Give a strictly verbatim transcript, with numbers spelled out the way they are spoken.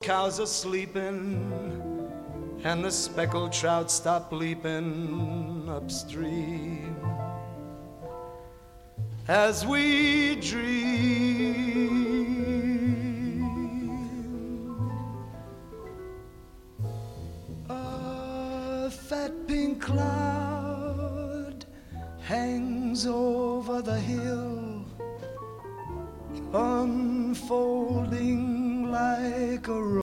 Cows are sleeping, and the speckled trout stop leaping upstream. As we dream, a fat pink cloud hangs over the hill, unfolding like a rose.